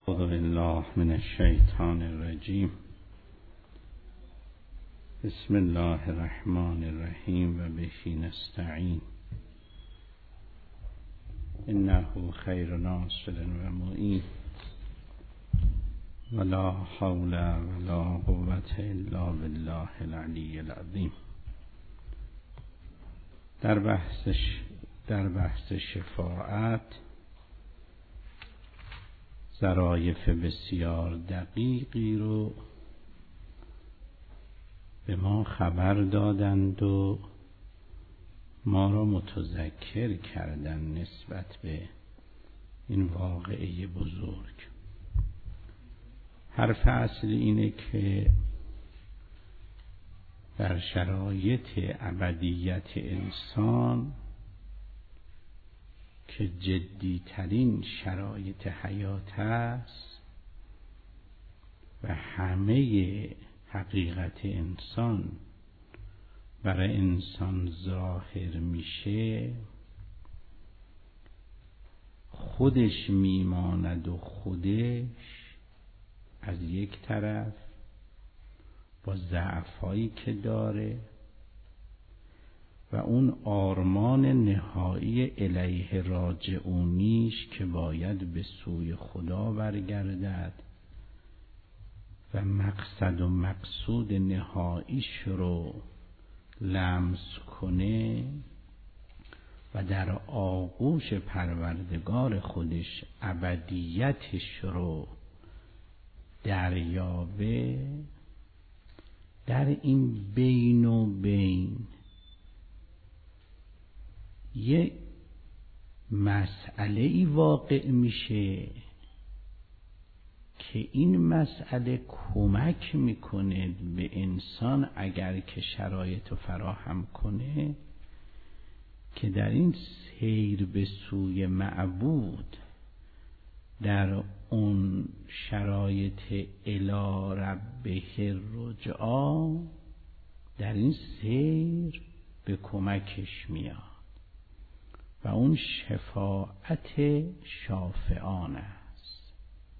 اعوذ بالله من الشیطان الرجیم. بسم الله الرحمن الرحیم و به نستعین. انه خیر ناصر و معین ولا حول ولا قوة الا بالله العلی العظیم. در بحث شفاعت ظرایف بسیار دقیقی رو به ما خبر دادند و ما را متذکر کردند نسبت به این واقعه بزرگ. حرف اصلی اینه که در شرایط ابدیت انسان که جدیترین شرایط حیات است و همه حقیقت انسان برای انسان ظاهر میشه، خودش میماند و خودش از یک طرف با ضعفایی که داره و اون آرمان نهایی الیه راجعونیش که باید به سوی خدا برگردد و مقصد و مقصود نهاییش رو لمس کنه و در آغوش پروردگار خودش ابدیتش رو دریابه، در این بین و بین یه مسئله ای واقع میشه که این مسئله کمک میکنه به انسان اگر که شرایط رو فراهم کنه که در این سیر به سوی معبود در اون شرایط الی ربه الرجعا در این سیر به کمکش میاد و اون شفاعت شافعان است.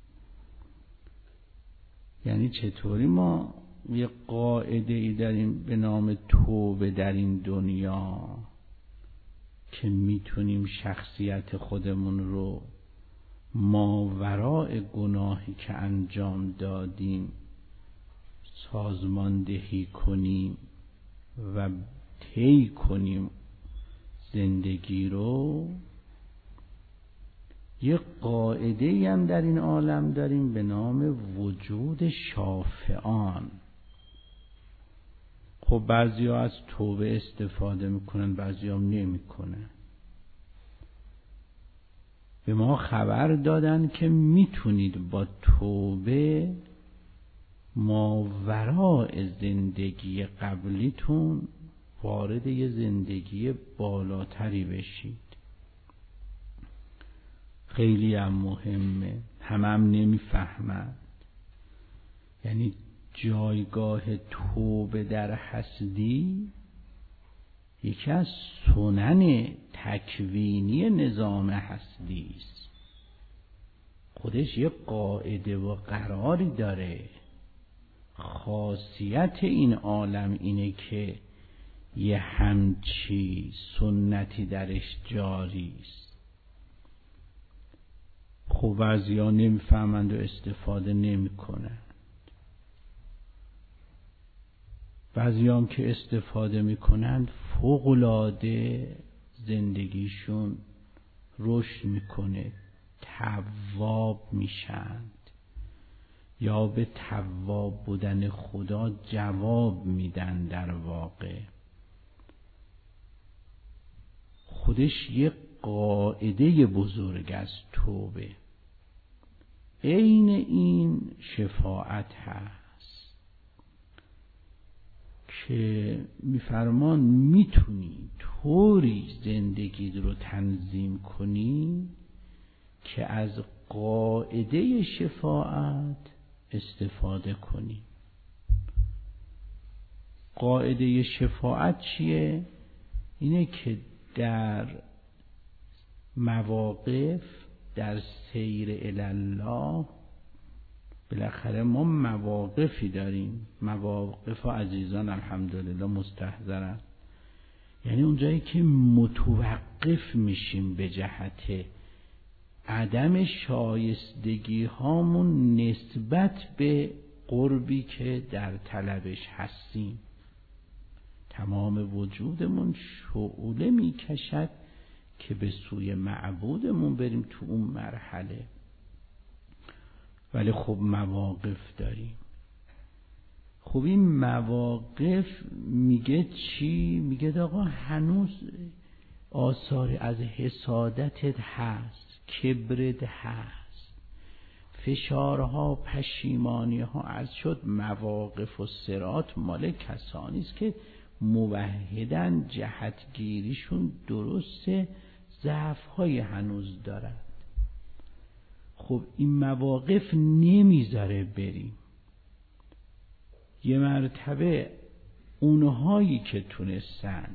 یعنی چطوری ما یه قاعده ای داریم به نام توبه در این دنیا که میتونیم شخصیت خودمون رو ماوراء گناهی که انجام دادیم سازماندهی کنیم و طی کنیم زندگی رو. یه قاعده هم در این عالم داریم به نام وجود شافعان. خب بعضی ها از توبه استفاده میکنن، بعضی ها نمیکنن. به ما خبر دادن که میتونید با توبه ماوراء زندگی قبلیتون وارد یه زندگی بالاتری بشید. خیلی هم مهمه، هم نمیفهمند. یعنی جایگاه توبه در هستی یکی از سنن تکوینی نظام هستی است. خودش یه قاعده و قراری داره. خاصیت این عالم اینه که یه همچی سنتی درش جاری است. خب بعضیا نمیفهمند و استفاده نمیکنند. بعضیا هم که استفاده میکنند فوق‌العاده زندگیشون رشد میکنه، تواب میشند یا به تواب بودن خدا جواب میدن. در واقع خودش یک قاعده بزرگ از توبه. عین این شفاعت هست که میفرمان میتونی طوری زندگی رو تنظیم کنی که از قاعده شفاعت استفاده کنی. قاعده شفاعت چیه؟ اینه که در مواقف در سیر الی الله بالاخره ما مواقفی داریم، مواقف و عزیزان الحمدلله مستحضرن، یعنی اونجایی که متوقف میشیم به جهت عدم شایستگی هامون نسبت به قربی که در طلبش هستیم. تمام وجودمون شعله میکشد که به سوی معبودمون بریم تو اون مرحله، ولی خب مواقف داریم. خب این مواقف میگه چی؟ میگه آقا هنوز آثار از حسادتت هست، کبرت هست، فشارها، پشیمانی ها از شد. مواقف و صراط مال کسانی است که موحدن، جهتگیریشون درسته، ضعف های هنوز دارد. خب این مواقف نمیذاره بریم. یه مرتبه اونهایی که تونستند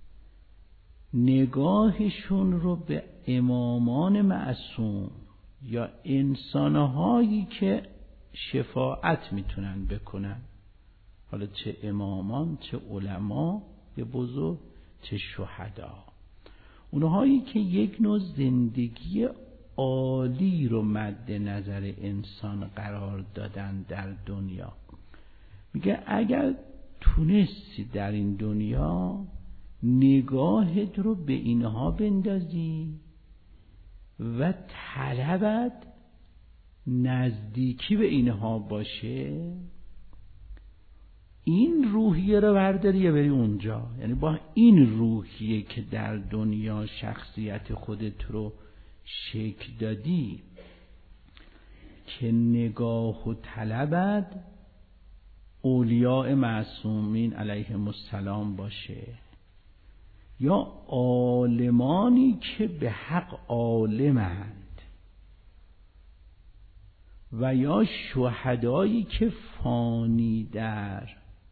نگاهشون رو به امامان معصوم یا انسانهایی که شفاعت میتونن بکنن، حالا چه امامان، چه علما بزرگ، چه شهدا، اونهایی که یک نوع زندگی عالی رو مد نظر انسان قرار دادن در دنیا، میگه اگر تونستی در این دنیا نگاهت رو به اینها بندازی و طلبت نزدیکی به اینها باشه، این روحیه رو برداری یا بری اونجا. یعنی با این روحیه که در دنیا شخصیت خودت رو شکل دادی که نگاه و طلبت اولیاء معصومین علیهم السلام باشه، یا عالمانی که به حق عالمند، و یا شهدایی که فانی در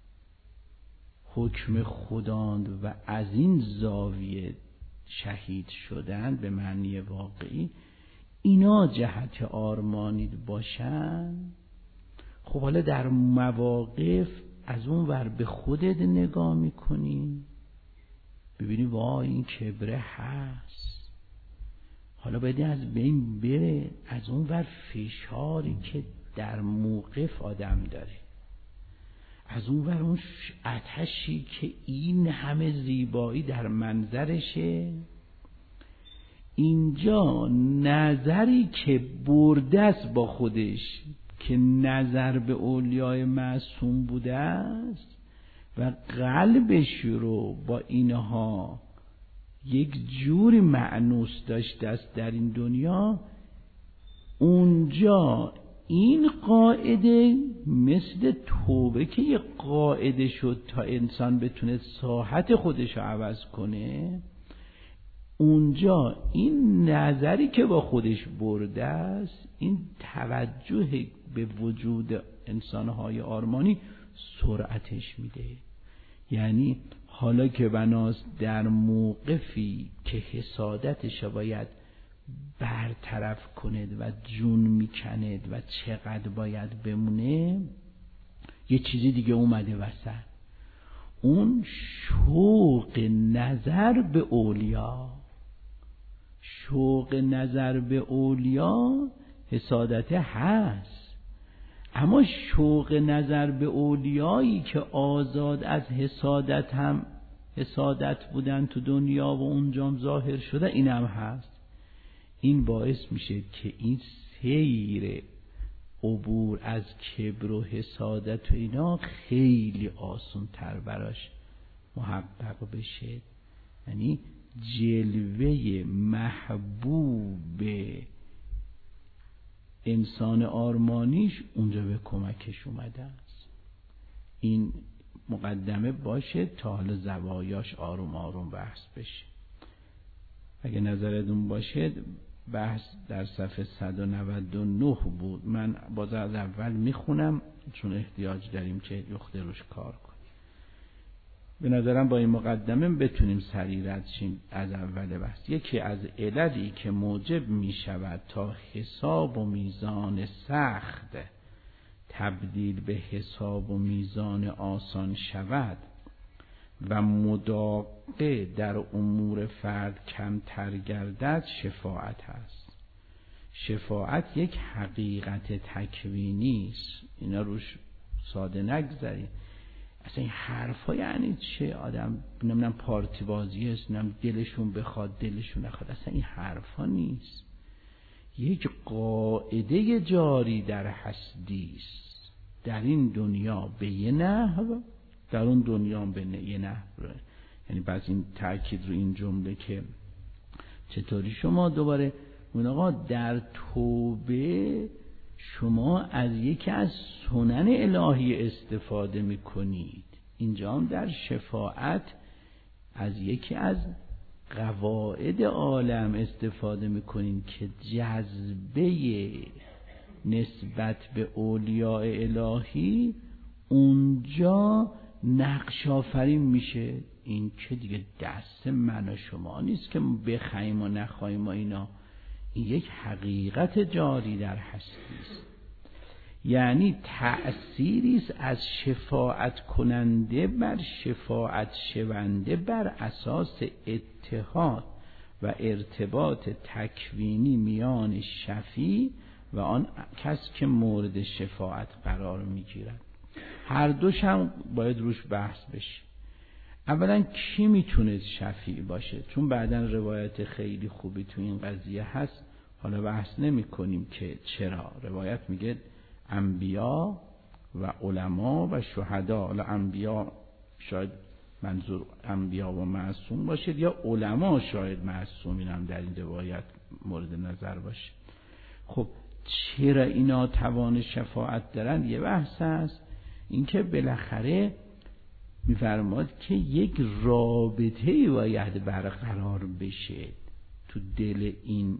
حکم خداند و از این زاویه شهید شدن به معنی واقعی، اینا جهت آرمانید باشن. خب حالا در مواقف از اون ور به خودت نگاه میکنی، ببینی وای این کبره هست، حالا باید از بین بره. از اون ور فشاری که در موقف آدم داره، از اون ور اون آتشی که این همه زیبایی در منظرشه، اینجا نظری که برده است با خودش که نظر به اولیای معصوم بوده است و قلبش رو با اینها یک جوری مأنوس داشته است در این دنیا، اونجا این قاعده مثل توبه که یک قاعده شد تا انسان بتونه ساحت خودش رو عوض کنه، اونجا این نظری که با خودش برده است، این توجه به وجود انسانهای آرمانی سرعتش میده. یعنی حالا که بناست در موقفی که حسادتش باید برطرف کند و جون میکند و چقدر باید بمونه، یه چیزی دیگه اومده وسط، اون شوق نظر به اولیا. شوق نظر به اولیا حسادت هست، اما شوق نظر به اولیایی که آزاد از حسادت هم حسادت بودن تو دنیا و اونجام ظاهر شده، این هم هست. این باعث میشه که این سیر عبور از کبر و حسادت و اینا خیلی آسان تر براش محقق بشه. یعنی جلوه محبوب انسان آرمانیش اونجا به کمکش اومده است. این مقدمه باشه تا حالا زوایاش آروم آروم بحث بشه. اگه نظرتون باشه بحث در صفحه 199 بود. من باز از اول میخونم چون احتیاج داریم که یخته روش کار کنیم. به نظرم با این مقدمه بتونیم سریع رد شیم از اول بحث. یکی از عللی که موجب میشود تا حساب و میزان سخت تبدیل به حساب و میزان آسان شود و مداقه در امور فرد کمتر گردد شفاعت است. شفاعت یک حقیقت تکوینی است. اینا روش ساده نگذارید. اصلا این حرفا یعنی چه؟ آدم نمیدونم پارتی بازی است، نمیدونم دلشون بخواد دلشون نخواد، اصلا این حرفا نیست. یک قاعده جاری در هستی است، در این دنیا به یه نحو، در اون دنیا به یه نحو. یعنی بعض این تأکید رو این جمله که چطوری شما دوباره اون آقا در توبه شما از یکی از سنن الهی استفاده میکنید، اینجا هم در شفاعت از یکی از قواعد عالم استفاده میکنین که جذبه نسبت به اولیاء الهی اونجا نقش آفرین میشه. این که دیگه دست من و شما نیست که بخوایم و نخوایم و اینا، این یک حقیقت جاری در هستی است. یعنی تأثیری است از شفاعت کننده بر شفاعت شونده بر اساس اتحاد و ارتباط تکوینی میان شفیع و آن کس که مورد شفاعت قرار میگیرد. هر دوش هم باید روش بحث بشه. اولا کی میتونه شفیع باشه؟ چون بعداً روایت خیلی خوبی تو این قضیه هست، حالا بحث نمی کنیم که چرا. روایت میگه انبیا و علما و شهدا. حالا انبیا شاید منظور انبیا و معصوم باشه، یا علما شاید معصومین هم در این روایت مورد نظر باشه. خب چرا اینا توان شفاعت دارن؟ یه بحث هست. اینکه بالاخره میفرماد که یک رابطه‌ای باید برقرار بشه تو دل این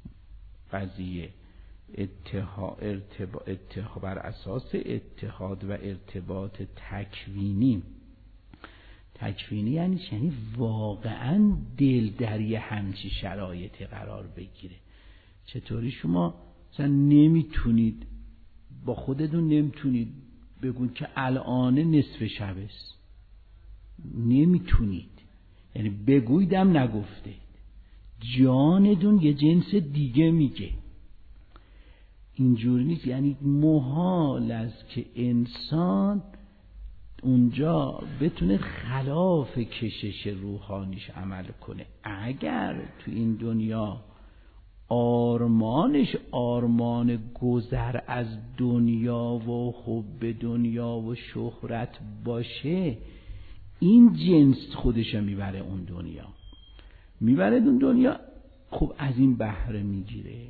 قضیه، اتحاد بر اساس اتحاد و ارتباط تکوینی. تکوینی یعنی واقعا دل در یه همچی شرایطی قرار بگیره. چطوری شما مثلا نمیتونید با خودتون نمیتونید بگون که الان نصف شب است، نمیتونید، یعنی بگویدم نگفته، جانتون یه جنس دیگه میگه. اینجوری نیست. یعنی محال است که انسان اونجا بتونه خلاف کشش روحانیش عمل کنه. اگر تو این دنیا آرمانش آرمان گذر از دنیا و حب دنیا و شهرت باشه، این جنس خودش میبره اون دنیا، میبره اون دنیا. خب از این بهره میگیره.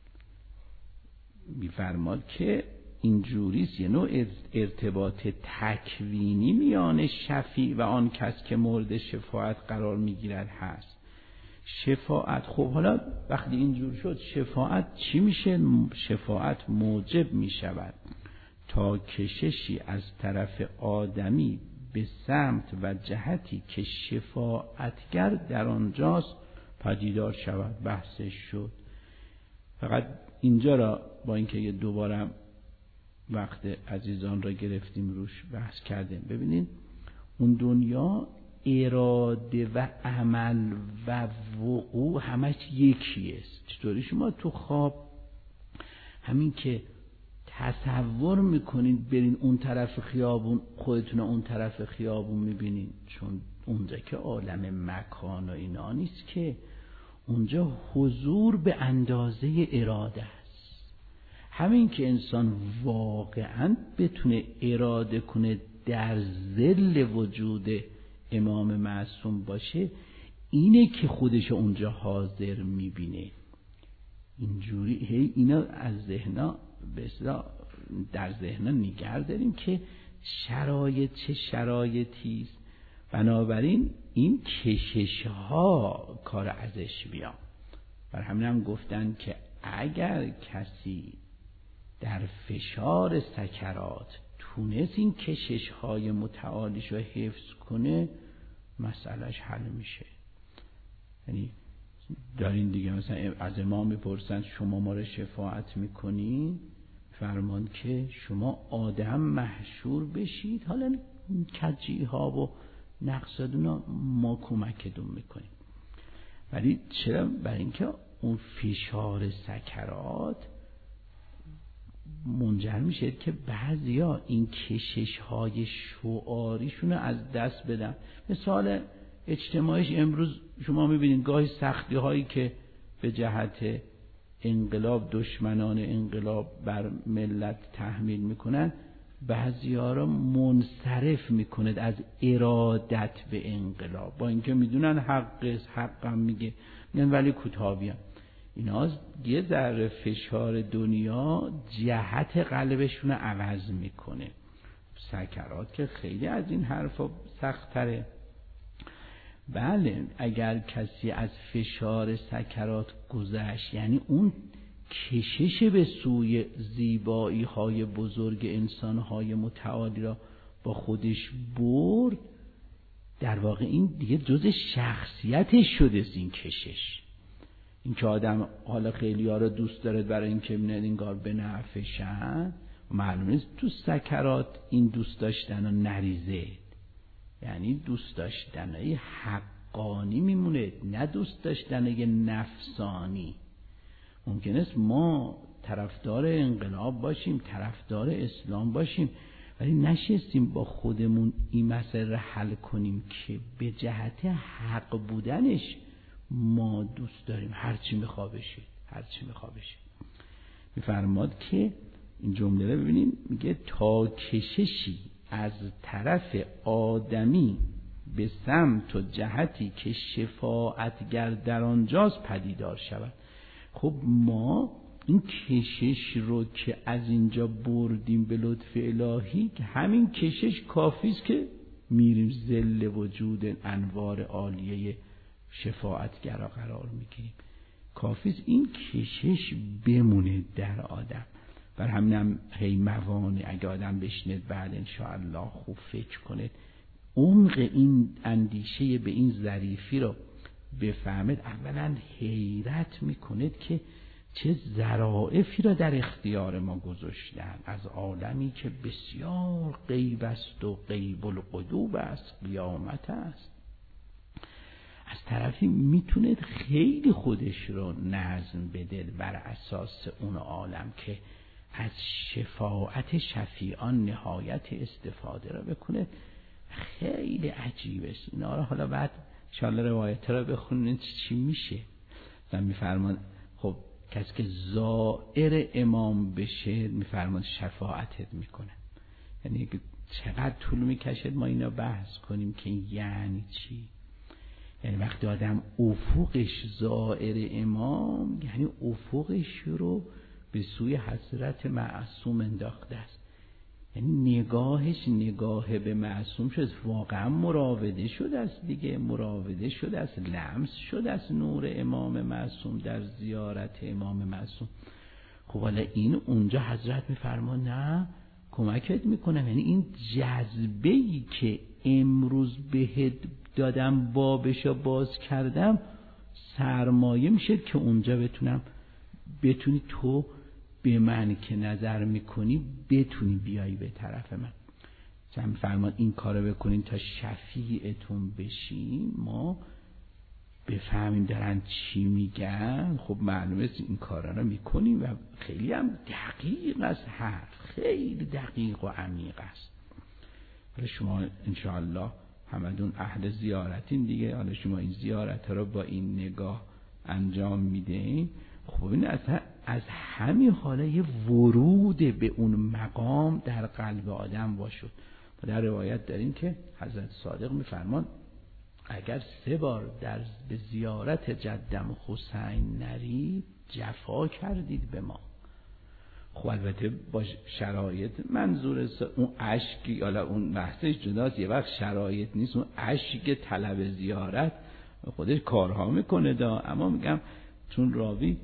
میفرماد که اینجوریست، یه نوع ارتباط تکوینی میان شفیع و آن کس که مورد شفاعت قرار میگیرد هست. شفاعت، خب حالا وقتی اینجور شد شفاعت چی میشه؟ شفاعت موجب میشود تا کششی از طرف آدمی به سمت و جهتی که شفاعتگر در آنجاست پدیدار شود. بحثش شد. فقط اینجا را با اینکه یه دوباره وقت عزیزان را گرفتیم روش بحث کردیم. ببینید اون دنیا اراده و عمل و وقوع همش یکیه. چطوری شما تو خواب همین که تصور میکنید برین اون طرف خیابون، خودتون اون طرف خیابون میبینید، چون اونجا که عالم مکان و اینا نیست که، اونجا حضور به اندازه اراده است. همین که انسان واقعا بتونه اراده کنه در ظل وجود امام معصوم باشه، اینه که خودش اونجا حاضر میبینه. اینجوری هی اینا از ذهنا بسیار در ذهنا نگه داریم که شرایط چه شرایطی است. بنابراین این کشش ها کار ازش بیان. بر همین هم گفتن که اگر کسی در فشار سکرات تونست این کشش های متعالیش رو حفظ کنه، مسئلهش حل میشه. یعنی دارین دیگه مثلا از امام میپرسن شما ما رو شفاعت میکنین؟ فرمان که شما آدم محشور بشید، حالا کجی ها و نقصادونا ما کمکتون میکنیم. ولی چرا؟ برای اینکه اون فشار سکرات منجر میشه که بعضیا این کشش های شعاریشون رو از دست بدن. مثال اجتماعیش امروز شما میبینید گاهی سختی هایی که به جهت انقلاب دشمنان انقلاب بر ملت تحمیل میکنن، بعضی‌ها را منصرف میکنه از ارادت به انقلاب، با اینکه میدونن حقم میگن ولی کوتاه‌بین. اینا یه ذره فشار دنیا جهت قلبشون رو عوض میکنه. سکرات که خیلی از این حرفا سخت‌تره. بله اگر کسی از فشار سکرات گذشت، یعنی اون کشش به سوی زیبایی های بزرگ انسان های متعالی را با خودش برد، در واقع این دیگه جز شخصیتش شده از این کشش. این که آدم حالا خیلی ها را دوست داره برای این که انگار به نفعشن، معلوم نیست تو سکرات این دوست داشتن رو نریزه، یعنی دوست داشتنه حقانی میمونه، نه دوست داشتنه نفسانی. ممکن است ما طرفدار انقلاب باشیم، طرفدار اسلام باشیم، ولی نشستیم با خودمون این مسئله رو حل کنیم که به جهت حق بودنش ما دوست داریم هرچی میخوا بشه. میفرماد که این جمله رو ببینیم، میگه تا کششی از طرف آدمی به سمت و جهتی که شفاعتگر در آنجاست پدیدار شود. خب ما این کشش رو که از اینجا بردیم به لطف الهی، همین کشش کافیست که میریم ظل وجود انوار عالیه شفاعتگرا قرار میگیریم. کافیست این کشش بمونه در آدم. بر همینم هی موانع، اگه آدم بشنید بعد انشاءالله خوب فکر کنید، عمق این اندیشه به این ظریفی رو بفهمید، اولا حیرت میکنید که چه ظرافی را در اختیار ما گذاشتن از عالمی که بسیار غیب است و غیب الغیوب است، قیامت است. از طرفی میتونید خیلی خودش رو نظم بده بر اساس اون عالم که از شفاعت شفیعان نهایت استفاده را بکنه. خیلی عجیبه اینا رو. حالا بعد انشاءالله روایت را بخونید چی میشه. و میفرمان خب کسی که زائر امام بشه میفرمان شفاعتت میکنه. یعنی چقدر طول میکشد ما اینا بحث کنیم که یعنی چی. یعنی وقتی آدم افقش زائر امام، یعنی افقش رو به سوی حضرت معصوم انداخته است، یعنی نگاهش نگاه به معصوم شد، واقعا مراوده شده است دیگه، مراوده شده است، لمس شده است نور امام معصوم در زیارت امام معصوم. خب حالا این اونجا حضرت میفرما نه کمکت میکنم، یعنی این جذبه‌ای که امروز بهت دادم بابشو باز کردم سرمایه میشه که اونجا بتونی تو به من که نظر میکنی بتونی بیایی به طرف من. چون فرمان این کارو بکنین تا شفیعتون بشیم، ما بفهمیم دارن چی میگن. خب معلومه این کارا رو میکنیم و خیلی هم دقیق است، حرف خیلی دقیق و عمیق است. حالا شما انشاءالله همدون اهل زیارتین دیگه، حالا شما این زیارت رو با این نگاه انجام میدین. خب این از همین حاله یه ورود به اون مقام در قلب آدم واشد. در روایت داریم که حضرت صادق میفرمان اگر 3 بار به زیارت جدم حسین نرید جفا کردید به ما. خب البته با شرایط، منظور اون عشقی، حالا اون بحثش جداست، یه وقت شرایط نیست، اون عشق طلب زیارت خودش کارها میکنه اما میگم چون راوی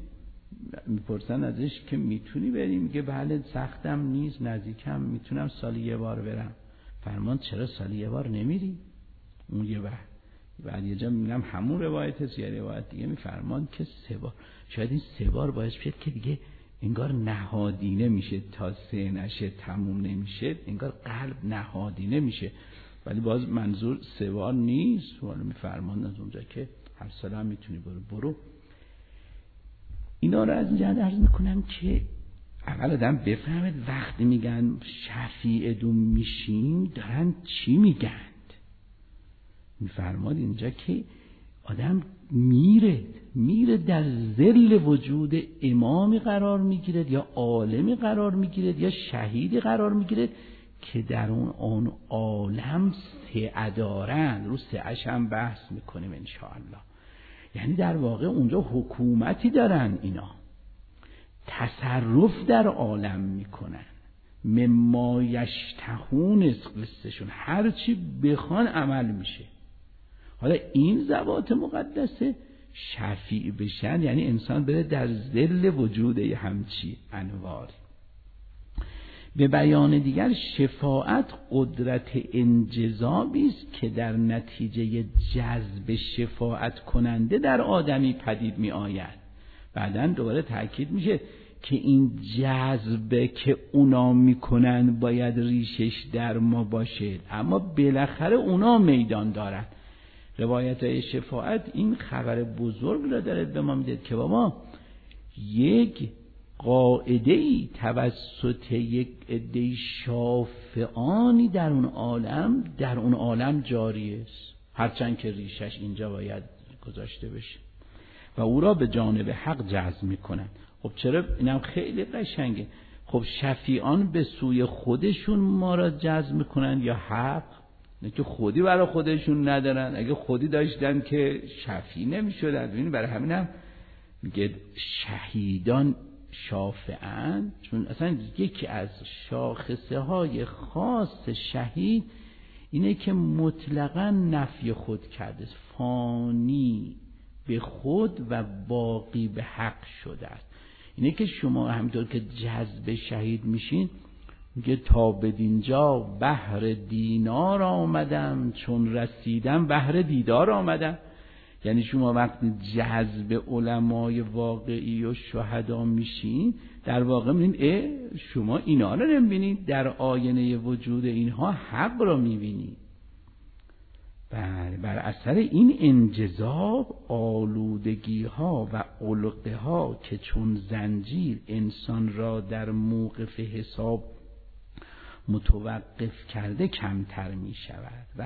میپرسن ازش که میتونی بری، میگه بله سختم نیست، نزدیکم، میتونم سالی 1 بار برم. فرمان چرا سالی 1 بار نمیری؟ اون یه بعد یه جا میگم همون روایت است، یه روایت دیگه میفرمان که 3 بار. شاید این 3 بار باعث شد که دیگه انگار نهادینه میشه، تا سه نشه تموم نمیشه، انگار قلب نهادینه میشه. ولی باز منظور سوار نیست، ولی میفرمان از اونجا که هر سال هم میتونی برو. اینا رو از اینجا عرض میکنم که اول آدم بفهمید وقتی میگن شفیع دو میشیم دارن چی میگند. میفرماد اینجا که آدم میره در ظل وجود امامی قرار میگیرد، یا عالمی قرار میگیرد، یا شهیدی قرار میگیرد که در اون عالم سعه دارند. رو سعه‌اش هم بحث میکنیم انشاءالله. یعنی در واقع اونجا حکومتی دارن، اینا تصرف در عالم میکنن، مما یشتهون قصهشون، هرچی بخوان عمل میشه. حالا این ذوات مقدسه شفیع بشن، یعنی انسان بره در ظل وجود همچی انواری. به بیان دیگر شفاعت قدرت انجذابی است که در نتیجه جذب شفاعت کننده در آدمی پدید می آید. بعداً دوباره تأکید میشه که این جذب که اونا میکنن باید ریشش در ما باشه، اما بالاخره اونا میدان دارن. روایت های شفاعت این خبر بزرگ را داره به ما میده که بابا یک قاعده‌ای توسط یک عده شافعانی در اون عالم جاری است، هرچند که ریشش اینجا باید گذاشته بشه و او را به جانب حق جذب میکنن. خب چرا؟ اینم خیلی قشنگه. خب شفیعان به سوی خودشون ما را جذب میکنن یا حق؟ نه که خودی برای خودشون ندارن، اگه خودی داشتن که شفیع نمیشدن. ببینید برای همینم میگه شهیدان شافعن، چون اصلا یکی از شاخصه های خاص شهید اینه که مطلقاً نفی خود کرده، فانی به خود و باقی به حق شده است. اینه که شما همینطور که جذب شهید میشین، میگه تا بدینجا بهر دینار آمدم، چون رسیدم بهر دیدار آمدم. یعنی شما وقتی جذب علمای واقعی و شهدا میشین، در واقع میبینید شما اینا رو نمیبینید، در آینه وجود اینها حق رو میبینید. بر اثر این انجذاب آلودگی ها و علقه ها که چون زنجیر انسان را در موقف حساب متوقف کرده کمتر می شود و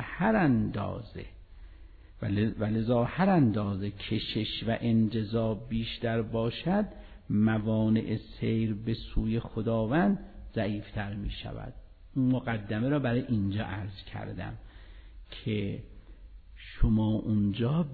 لذا هر اندازه کشش و انجذاب بیشتر باشد، موانع سیر به سوی خداوند ضعیفتر می شود. مقدمه را برای اینجا عرض کردم که شما اونجا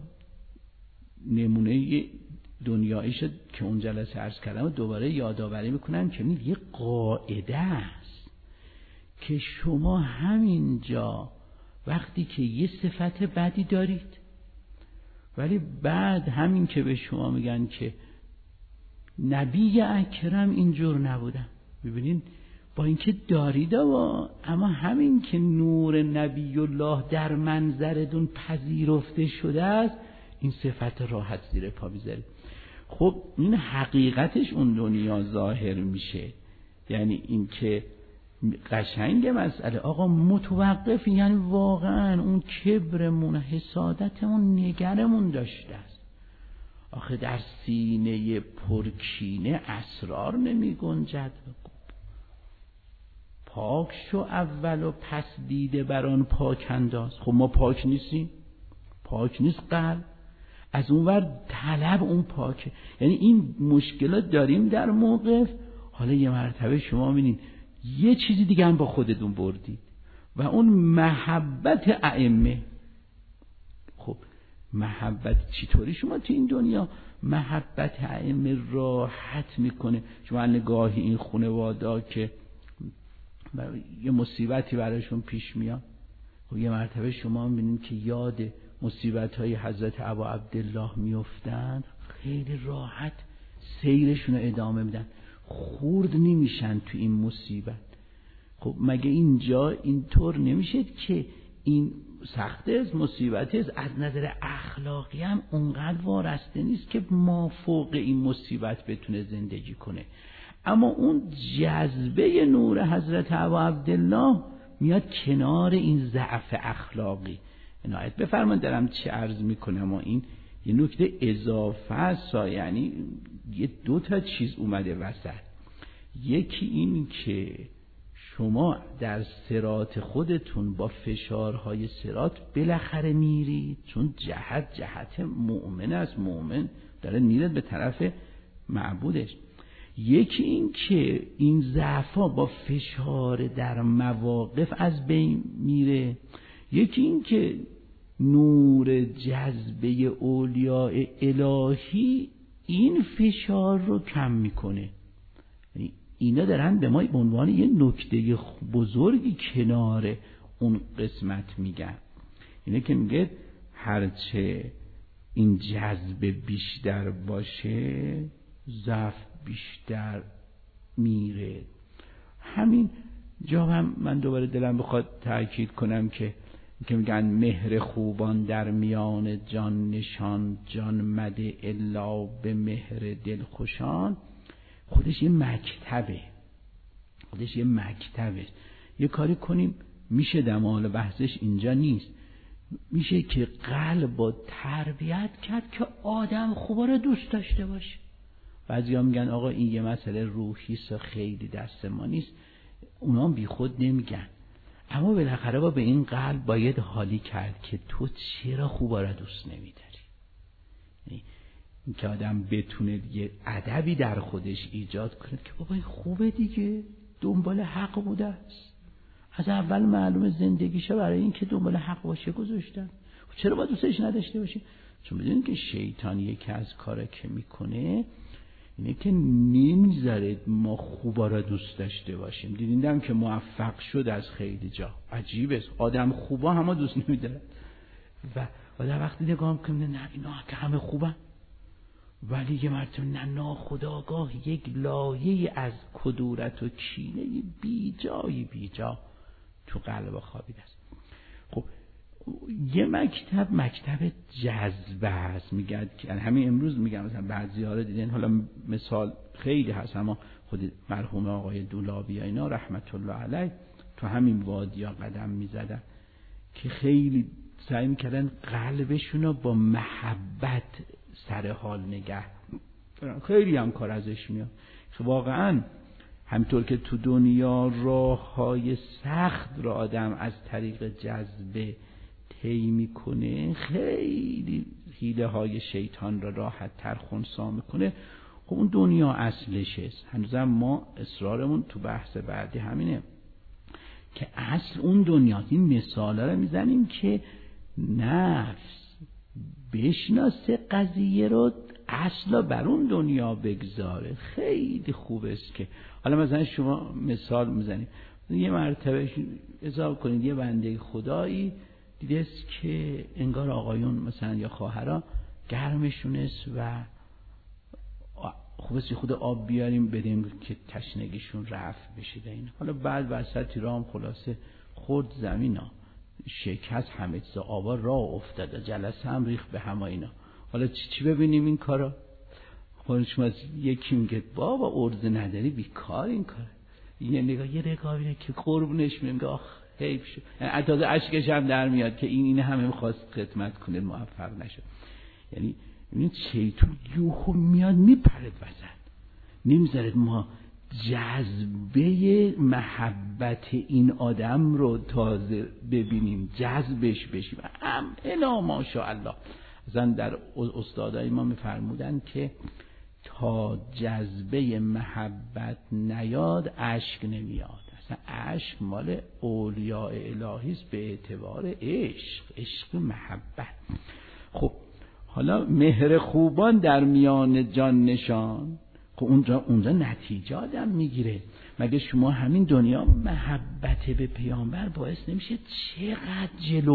نمونه دنیایی شد که اون جلسه عرض کردم و دوباره یادآوری میکنم که یه قاعده است که شما همینجا وقتی که یه صفت بدی دارید، ولی بعد همین که به شما میگن که نبی اکرم اینجور نبودن، ببینین با اینکه دارید اما همین که نور نبی الله در منظرتون پذیرفته شده است، این صفت راحت زیر پا میذارید. خب این حقیقتش اون دنیا ظاهر میشه. یعنی این که قشنگ مسئله آقا متوقف، یعنی واقعا اون کبرمون حسادتمون نگرمون داشته است. آخه در سینه پرکینه اسرار نمی گنجد. پاک شو اول و پس دیده بران پاک انداز. خب ما پاک نیستیم، پاک نیست قلب، از اون ور طلب اون پاکه. یعنی این مشکلات داریم در موقف. حالا یه مرتبه شما ببینید یه چیزی دیگه هم با خودتون بردید و اون محبت ائمه. خب محبت چطوری شما تو این دنیا محبت ائمه راحت میکنه؟ شما نگاهی این خانواده که یه مصیبتی برایشون پیش میاد، خب یه مرتبه شما میبینید که یاد مصیبت های حضرت ابا عبدالله میافتن، خیلی راحت سیرشون رو ادامه میدن، خورد نمیشن تو این مصیبت. خب مگه اینجا اینطور نمیشه که این سخته است، مصیبت است، از نظر اخلاقی هم اونقدر وارسته نیست که ما فوق این مصیبت بتونه زندگی کنه. اما اون جذبه نور حضرت ابا عبدالله میاد کنار این ضعف اخلاقی. عنایت بفرمایید دارم چه عرض میکنم و این یه نکته اضافه است، یعنی یه 2 تا چیز اومده وسط. یکی این که شما در صراط خودتون با فشارهای صراط بالاخره میرید، چون جهت مؤمن است، مؤمن داره میرد به طرف معبودش. یکی این که این ضعفا با فشار در مواقف از بین میره. یکی این که نور جذبه اولیاء الهی این فشار رو کم میکنه. اینا دارن به ما به عنوان یه نکته بزرگی کنار اون قسمت میگن. اینه که میگه هرچه این جذبه بیشتر باشه ضعف بیشتر میره. همین جا هم من دوباره دلم بخواد تأکید کنم که میگن مهر خوبان در میان جان نشان، جان مده الا به مهر دل خوشان. خودش یه مکتبه. یه کاری کنیم میشه دمال بحثش اینجا نیست، میشه که قلب با تربیت کرد که آدم خوبا رو دوست داشته باشه. بعضیا میگن آقا این یه مسئله روحیست و خیلی دست ما نیست، اونا بی خود نمیگن، اما بالاخره با به این قلب باید حالی کرد که تو چرا خوبا رو دوست نمیداری. این که آدم بتونه یه ادبی در خودش ایجاد کنه که بابا این خوبه دیگه، دنبال حق بوده است، از اول معلومه زندگیشو برای این که دنبال حق باشه گذاشتن، چرا باید دوستش نداشته باشه؟ چون بدونید که شیطان یکی از کارا که میکنه اینه که نمیذاره ما خوبا را دوست داشته باشیم. دیدیدم که موفق شد از خیلی جا، عجیبه، آدم خوبا همه دوست نمیداره و در وقتی نگاه میکنه نه اینا که همه خوبن، ولی یه مرتبه نه ناخودآگاه یک لایه از کدورت و کینه بی جا تو قلب خوابیده است. خب یه مکتب جذبه است. میگه که همین امروز میگم مثلا بعضی‌ها رو دیدن، حالا مثال خیلی هست، اما خود مرحوم آقای دولابی اینا رحمت الله علیه تو همین وادی‌ها قدم میزدن که خیلی سعی میکردن قلبشون رو با محبت سر حال نگه دارن. خیلی هم کار ازش میاد. واقعا همطور که تو دنیا راه‌های سخت را آدم از طریق جذبه طی میکنه، خیلی حیله های شیطان را راحت تر خنثی میکنه. خب اون دنیا اصلشه. هنوزم ما اصرارمون تو بحث بعدی همینه که اصل اون دنیا. این مثالا رو میزنیم که نفس بشناسه قضیه رو، اصلا بر اون دنیا بگذاره. خیلی خوب است که حالا مثلا شما مثال میزنید، یه مرتبه اضافه کنید یه بنده خدایی دیده است که انگار آقایون مثلا یا خواهرها گرمشون است و خوب است خود آب بیاریم بدیم که تشنگیشون رفع بشه. این حالا بعد وسطی رام خلاصه خورد زمینا، شکست همه چیز، آبا راه افتاد، جلسه هم ریخت به همه اینا. حالا چی ببینیم این کارا؟ خودش ما یکی میگه بابا ارزه نداری بیکار این کار، یه نگاه اینه که قربونش میگه آخ حیف شد، یعنی تازه اشکش هم در میاد که این همه می‌خواست خدمت کنه موفق نشد. یعنی این شیطان یوهو میاد میپرد وسط، نمیذاره ما جذبه محبت این آدم رو تازه ببینیم، جذبش بشیم. الا ماشاءالله اصلا در استادای ما میفرمودن که تا جذبه محبت نیاد اشک نمیاد. اصلا اشک مال اولیاء الهی است به اعتبار عشق محبت. خب حالا مهر خوبان در میان جان نشان، خب اونجا نتیجه آدم میگیره. مگه شما همین دنیا محبت به پیامبر باعث نمیشه چقدر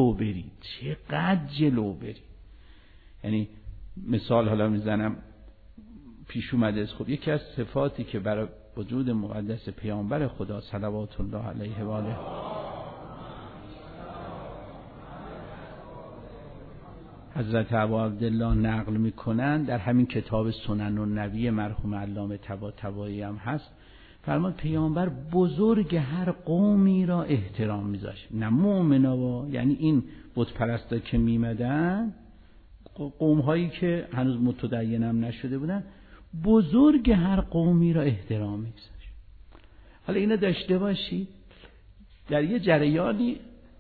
جلو بری؟ یعنی مثال حالا میزنم پیش اومده است. خب یکی از صفاتی که برای وجود مقدس پیامبر خدا صلوات الله علیه و آله حضرت ابا عبدالله نقل میکنن در همین کتاب سنن النبی مرحوم علامه طباطبایی هم هست، فرمود پیامبر بزرگ هر قومی را احترام میذاشت، نه مؤمنا، یعنی این بت پرستا که میمدن، قوم هایی که هنوز متدین هم نشده بودن، بزرگ هر قومی را احترام میذاشت. حالا اینو داشته باشید، در یه جریانی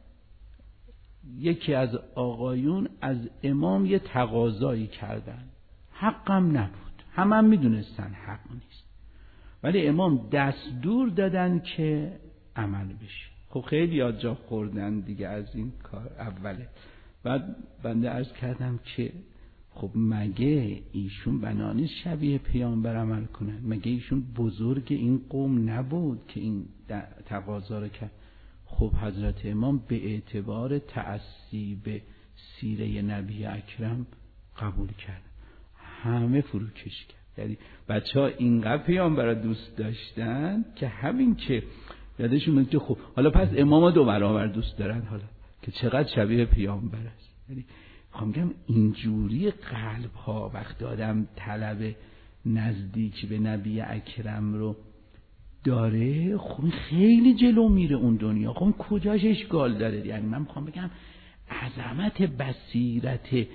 یکی از آقایون از امام یه تقاضایی کردن، حقم نبود، هم میدونستن حق نیست، ولی امام دستور دادن که عمل بشه. خب خیلی یاد جا خوردن دیگه از این کار اوله. بعد بنده عرض کردم که خب مگه ایشون بنا نیست شبیه پیامبر عمل کنن؟ مگه ایشون بزرگ این قوم نبود که این تقاضا رو کرد؟ خب حضرت امام به اعتبار تأسی به سیره نبی اکرم قبول کرد، همه فروکش کرد. یعنی بچه‌ها اینقدر پیامبر رو دوست داشتن که همین که یادشون میاد که خب حالا پس امام 2 برابر دوست دارن، حالا که چقدر شبیه پیامبر است. یعنی میگم اینجوری قلب ها وقتی آدم طلب نزدیک به نبی اکرم رو داره، خب خیلی جلو میره اون دنیا. خب کجاش اشکال داره؟ یعنی من میخوام بگم عظمت بصیرت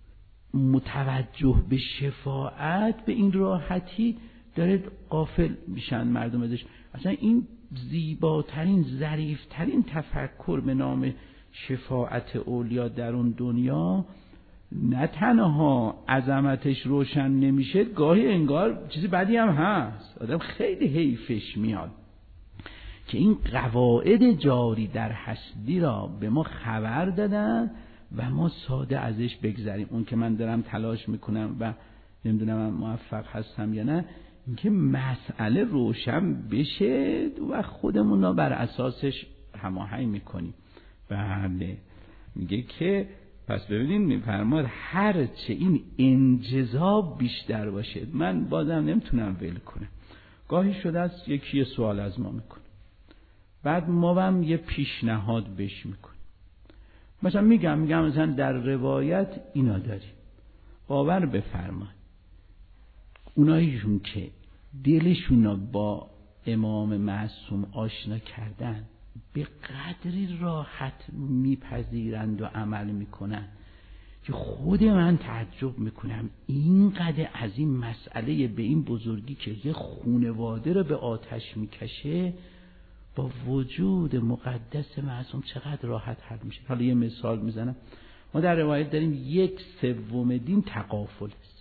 متوجه به شفاعت به این راحتی داره غافل میشن مردم ازش. اصلا این زیباترین ظریفترین تفکر به نام شفاعت اولیا در اون دنیا، نه تنها عظمتش روشن نمیشه، گاهی انگار چیزی بدی هم هست. آدم خیلی حیفش میاد که این قواعد جاری در هستی را به ما خبر دادن و ما ساده ازش بگذریم. اون که من دارم تلاش میکنم و نمیدونم من موفق هستم یا نه، اینکه مسئله روشن بشه و خودمون را بر اساسش هماهنگ میکنیم. بله، میگه که پس ببینید میفرماد هر چه این انجذاب بیشتر باشه، من بازم نمیتونم ول کنم. گاهی شده است یکی سوال از ما میکنه، بعد ما هم یه پیشنهاد بهش میکنیم. مثلا میگم مثلا در روایت اینا داریم، باور بفرمایید اوناییشون که دلشون رو با امام معصوم آشنا کردن به قدری راحت میپذیرند و عمل میکنن که خود من تعجب میکنم اینقدر از این مسئله به این بزرگی که یه خانواده رو به آتش میکشه با وجود مقدس معصوم چقدر راحت حل میشه. حالا یه مثال میزنم. ما در روایت داریم 1/3 دین تغافل است.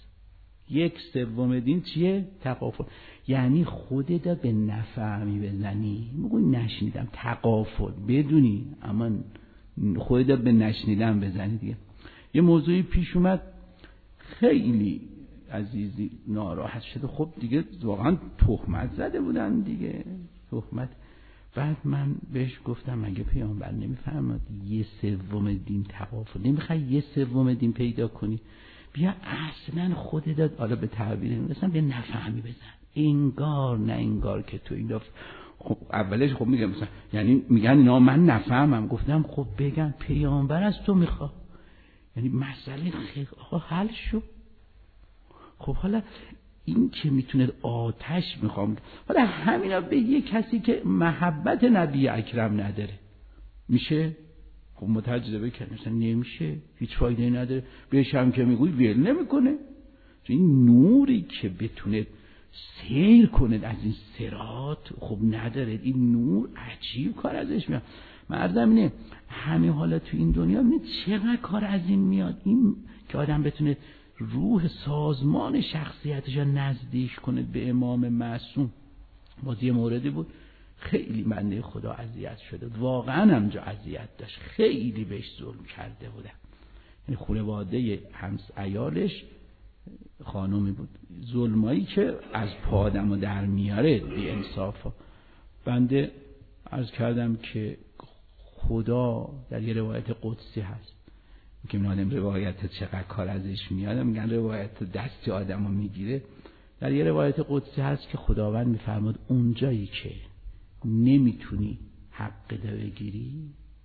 1/3 دین چیه؟ تغافل. یعنی خودت به نفهمی بزنی، میگوی نشنیدم، تغافل بدونی اما خودت به نشنیدم بزنی دیگه. یه موضوعی پیش اومد، خیلی عزیزی ناراحت شده، خب دیگه واقعا تهمت زده بودن دیگه، تهمت. بعد من بهش گفتم مگه پیامبر نمیفرماد 1/3 دین تغافل؟ نمیخوای 1/3 دین پیدا کنی؟ بیا اصلا خودت، حالا به تعبیر مثلا به نفهمی بزن، انگار نه انگار که تو این خب اولش خب میگم مثلا یعنی میگن اینا من نفهمم. گفتم خب بگن پیامبر از تو میخواد، یعنی مسئله خیلی حل شد. خب حالا این که میتونه آتش میخوام، حالا همینا به یه کسی که محبت نبی اکرم نداره میشه؟ خب متجربه کنه مثلا نمیشه، هیچ فایده نداره. بهش هم که میگوی ول نمیکنه. این نوری که بتونه سیر کنه از این صراط خب نداره. این نور عجیب کار ازش میاد. مردم اینه همه حالا تو این دنیا ببینید چقدر کار از این میاد، این که آدم بتونه روح سازمان شخصیتش رو نزدیک کنه به امام معصوم. باز یه موردی بود خیلی بنده خدا اذیت شده، واقعا همجا اذیت داشت، خیلی بهش ظلم کرده بودن. یعنی خانواده همس عیالش خانومی بود، ظلمایی که از پا آدمو در میاره، بی انصافا. بنده عرض کردم که خدا در یه روایت قدسی هست که میادم روایت چقدر کار ازش میاد، میگن روایت دستی آدمو میگیره. در یه روایت قدسی هست که خداوند میفرماد اونجایی که نمیتونی حق ده بگیری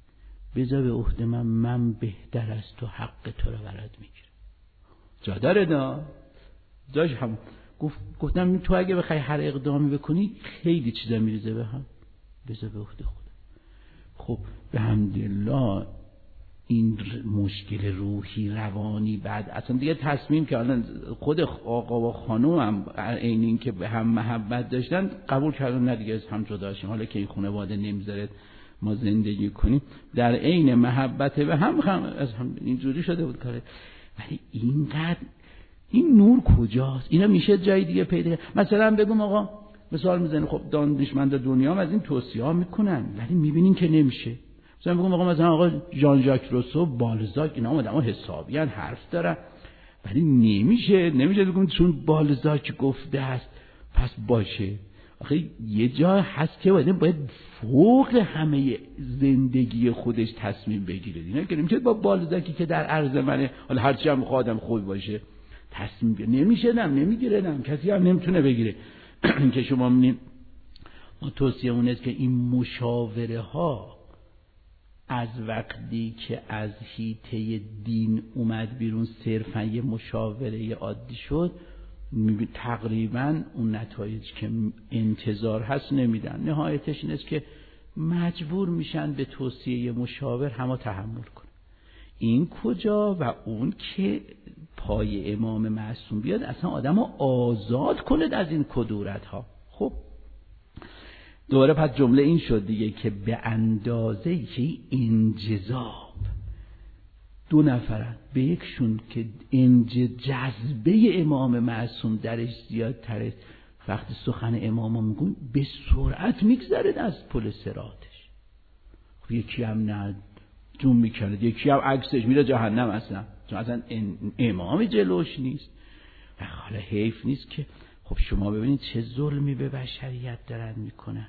بذار به عهده من بهتر از تو حق تو رو برات میگیرم. جا داره نه؟ جاش هم گفتم تو اگه بخوای هر اقدامی بکنی خیلی چیزا میریزه به هم، بذار به عهده خدا. خب به حمدالله این مشکل روحی روانی بعد اصلا دیگه تصمیم که الان خود آقا و خانم هم عین این که به هم محبت داشتن قبول کردن نه دیگه از هم جدا شیم، حالا که این خانواده نمیذاره ما زندگی کنیم، در عین محبت به هم از هم اینجوری شده بود کاره. ولی اینقدر این نور کجاست؟ اینا میشه جای دیگه پیدا. مثلا بگم آقا مثال میزنه، خب دانشمند دنیا هم از این توصیه ها میکنن ولی میبینین که نمیشه. مثلا بگم آقا مثلا آقا ژان ژاک روسو، بالزاک، اینا آدم‌ها حسابیان حرف دارن ولی نمیشه بگم چون بالزاک گفته است پس باشه. آخه یه جا هست که باید فوق همه زندگی خودش تصمیم بگیره. اینا که نمیشه با بالزاکی که در عرض منه حالا هرچی هم آدم خوب باشه تصمیم بگیره. نمیگیره کسی هم نمیتونه بگیره. که شما می‌بینید ما توصیه اون است که این مشاوره ها از وقتی که از حیطه دین اومد بیرون صرفا یه مشاوره عادی شد، تقریبا اون نتایج که انتظار هست نمیدن. نهایتش این است که مجبور میشن به توصیه مشاور همه تحمل کنن. این کجا و اون که پای امام معصوم بیاد اصلا آدمو آزاد کنه از این کدورت ها. خب دوباره پس جمله این شد دیگه که به اندازه که انجذاب دو نفرن به یکشون که جذبه امام معصوم درش زیادتره، وقتی سخن امامو میگون به سرعت میگذره از پل صراطش. خب یکی هم نه جون میکنه، یکی هم عکسش میره جهنم اصلا، چون اصلا امام جلوش نیست. و حالا حیف نیست که خب شما ببینید چه ظلمی به بشریت دارن میکنن.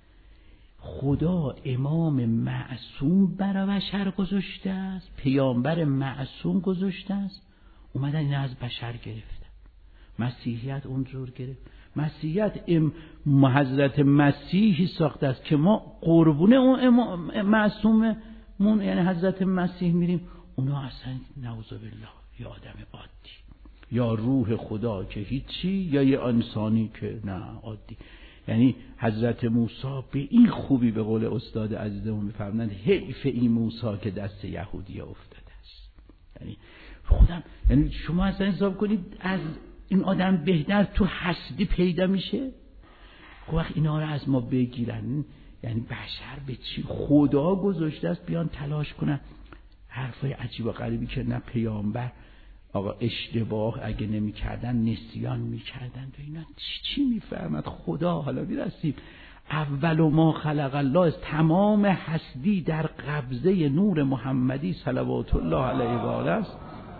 خدا امام معصوم برای بشر گذاشته است، پیامبر معصوم گذاشته است، اومدن این از بشر گرفتن. مسیحیت اونجور گرفت. مسیحیت حضرت مسیحی ساخته است که ما قربون اون امام معصوممون یعنی حضرت مسیح میریم. اونا اصلا نعوذ بالله یا آدم عادی یا روح خدا که هیچی یا یه انسانی که نه عادی. یعنی حضرت موسی به این خوبی به قول استاد عزیزمون میفرمایند حیف این موسی که دست یهودی افتاده است. یعنی خودم یعنی شما اصلا حساب کنید از این آدم بهتر تو هستی پیدا میشه. خب وقت اینا رو از ما بگیرن یعنی بشر به چی خدا گذاشته است بیان تلاش کنن حرفای عجیب و غریبی که نه پیامبر آقا اشتباه اگه نمی کردن نسیان می کردن و اینا چی می فرمد خدا. حالا میرسیم اول ما خلق الله، تمام هستی در قبضه نور محمدی صلوات الله علیه و آله است.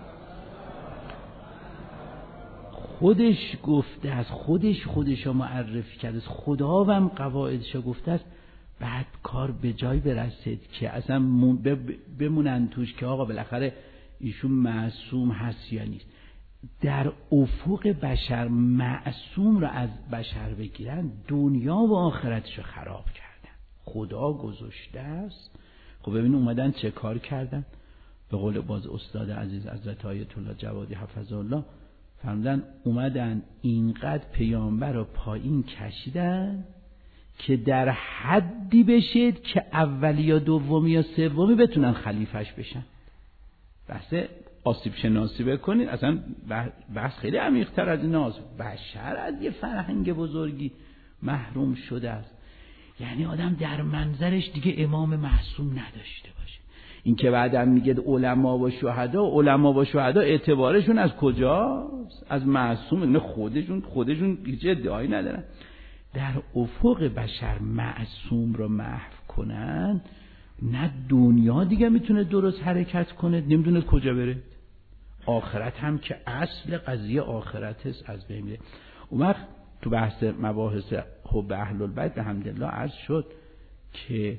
خودش گفته است، خودش معرفی کرده است، خدا هم قواعدش گفته است. بعد کار به جای برسید که اصلا بمونن توش که آقا بالاخره ایشون معصوم هست یا نیست. در افق بشر معصوم رو از بشر بگیرن دنیا و آخرتشو خراب کردن. خدا گذاشته است. خب ببین اومدن چه کار کردن. به قول باز استاد عزیز حضرت آیت الله جوادی حفظه الله فرمودن اومدن اینقدر پیامبر رو پایین کشیدن که در حدی بشید که اولی یا دومی یا سومی بتونن خلیفش بشن. بحث آسیب شناسی بکنید اصلا بحث خیلی عمیق‌تر از ایناست. بشر از یه فرهنگ بزرگی محروم شده است. یعنی آدم در منظرش دیگه امام معصوم نداشته باشه. این که بعدم میگه علما و شهدا اعتبارشون از کجاست؟ از معصوم. نه خودشون هیچ ادعایی ندارن. در افق بشر معصوم رو محو کنن نه دنیا دیگه میتونه درست حرکت کنه، نمیدونه کجا بره. آخرت هم که اصل قضیه آخرت است از بین میره. اون وقت تو بحث مباحث حب اهل البیت به حمدالله عرض شد که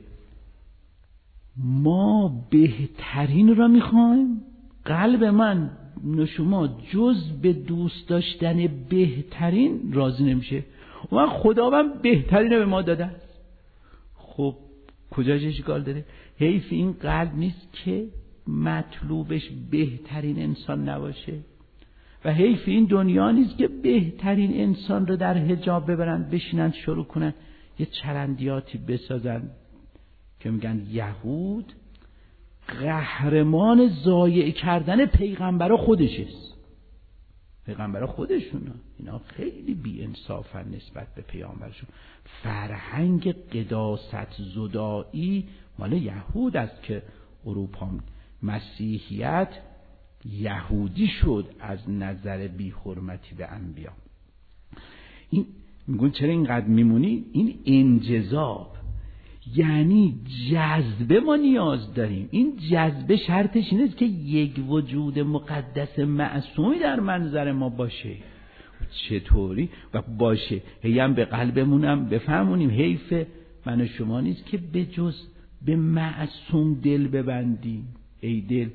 ما بهترین را میخوایم. قلب من شما جز به دوست داشتن بهترین راضی نمیشه. اون وقت خداوند بهترین به ما داده است. خب کجاش اشکال داره؟ حیف این قلب نیست که مطلوبش بهترین انسان نباشه و حیف این دنیا نیست که بهترین انسان رو در حجاب ببرن بشینن شروع کنن یه چرندیاتی بسازن که میگن یهود قهرمان ضایع کردن پیغمبرا خودشست. پیغمبرا خودشون اینا خیلی بی انصافن نسبت به پیامبرشون. فرهنگ قداست زدایی مال یهود است که اروپا مسیحیت یهودی شد از نظر بی حرمتی به انبیا. این میگن چرا اینقدر میمونی؟ این انجذاب یعنی جذبه ما نیاز داریم. این جذبه شرطش اینه که یک وجود مقدس معصومی در منظر ما باشه. چطوری؟ و باشه هی هم به قلبمونم بفهمونیم حیف من و شما نیست که به جز به معصوم دل ببندیم. ای دل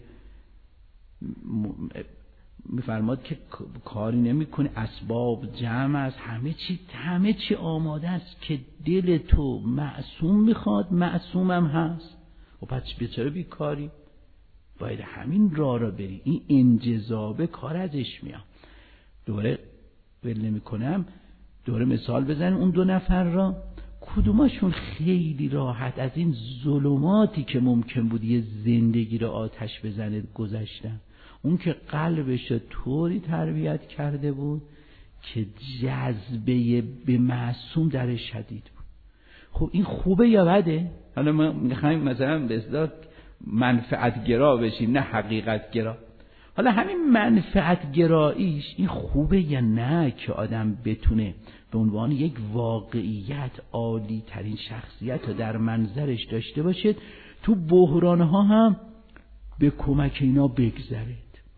میفرماد که کاری نمیکنه، اسباب جمع است، همه چی آماده است که دل تو معصوم میخواد، معصومم هست. و پس چرا بیکاری؟ باید همین راه را بری. این انجذابه کار ازش میاد. دوره ول نمیکنم، دوره مثال بزنیم اون دو نفر را کدوماشون خیلی راحت از این ظلماتی که ممکن بود یه زندگی را آتش بزنه گذشتن. اون که قلبش طوری تربیت کرده بود که جذبه به معصوم درش شدید بود. خب این خوبه یا بده؟ حالا ما میخوایم مثلا به اصطلاح منفعت گرا بشیم نه حقیقت گرا. حالا همین منفعت گراییش این خوبه یا نه که آدم بتونه به عنوان یک واقعیت عالی ترین شخصیت رو در منظرش داشته باشه، تو بحرانها هم به کمک اینا بگذره.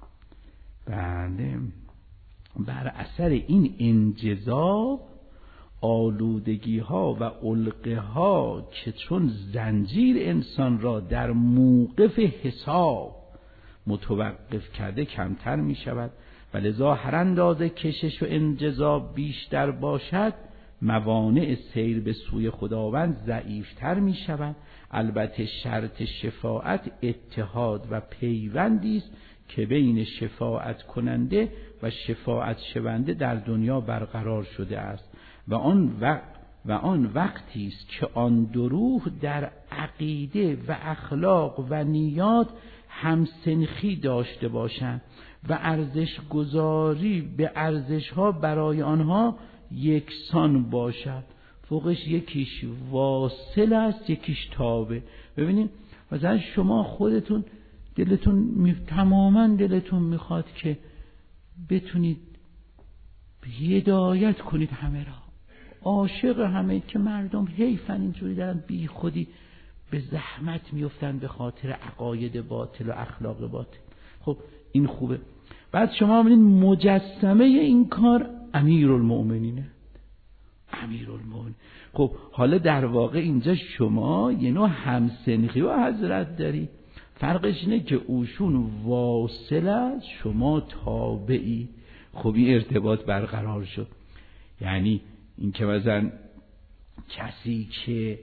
بله، بر اثر این انجذاب آلودگی ها و علقه ها که چون زنجیر انسان را در موقف حساب متوقف کرده کمتر می شود و لذا هر اندازه کشش و انجذاب بیشتر باشد موانع سیر به سوی خداوند ضعیفتر می شود. البته شرط شفاعت اتحاد و پیوندی است که بین شفاعت کننده و شفاعت شونده در دنیا برقرار شده است و آن وقتی است که آن دو روح در عقیده و اخلاق و نیات همسنخی داشته باشند و ارزش گذاری به ارزش ها برای آنها یکسان باشد. فوقش یکیش واصل است یکیش تابع. ببینید مثلا شما خودتون تماما دلتون میخواد که بتونید هدایت کنید همه را، عاشق همه، که مردم حیفن اینجوری دارن بی خودی به زحمت میفتن به خاطر عقاید باطل و اخلاق باطل. خب این خوبه. بعد شما ببینید مجسمه این کار امیرالمؤمنینه. امیرالمؤمنین. خب حالا در واقع اینجا شما یه نوع همسنخی و حضرت داری. فرقش اینه که اوشون واصل است شما تابعی. خب این ارتباط برقرار شد. یعنی این که مثلا کسی که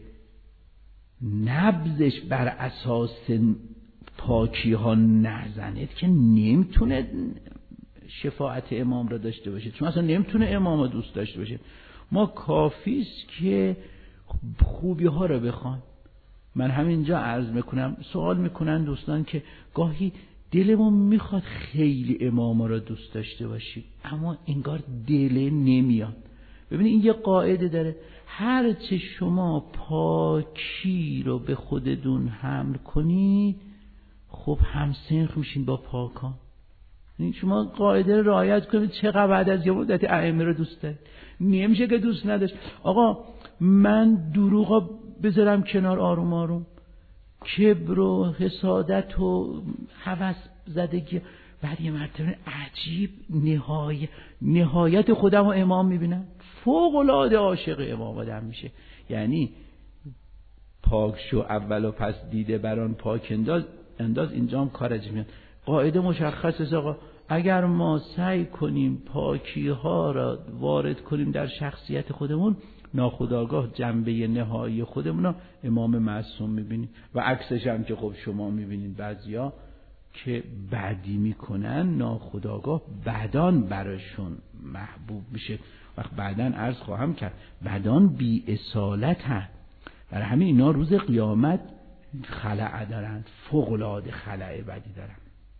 نبضش بر اساس پاکی ها نزند که نمیتونه شفاعت امام را داشته باشه، چون اصلا نمیتونه امام را دوست داشته باشه. ما کافیست که خوبی ها را بخوان. من همینجا عرض میکنم، سوال میکنن دوستان که گاهی دلمون میخواد خیلی امام را دوست داشته باشیم اما انگار دل نمیاد. ببینید این یه قاعده داره، هر چه شما پاکی رو به خودتون حمل کنید خب همسنخ میشین با پاکان. یعنی شما قاعده رو رعایت کنید، چقدر بعد از یه مدت ائمه رو دوست دارید. نمیشه که دوست نداشت. آقا من دروغا بذارم کنار، آروم آروم، کبر و حسادت و هوس زدگی، بعد یه مرتبه عجیب نهایت خودم و امام میبینم، فوق العاده عاشق امام آدم میشه. یعنی پاک شو اول و پس دیده بران پاک انداز. اینجا هم کار عجیب میاد. قاعده مشخصه آقا، اگر ما سعی کنیم پاکی ها را وارد کنیم در شخصیت خودمون ناخودآگاه جنبه نهایی خودمون امام معصوم میبینیم و عکسش هم که خب شما میبینید بعضیا که بعدی میکنن ناخودآگاه بدان براشون محبوب میشه. وقت بعدن عرض خواهم کرد بدان بی اصالت هست، برای همین اینا روز قیامت خلع دارن، فوق العاده خلع بدی دارن.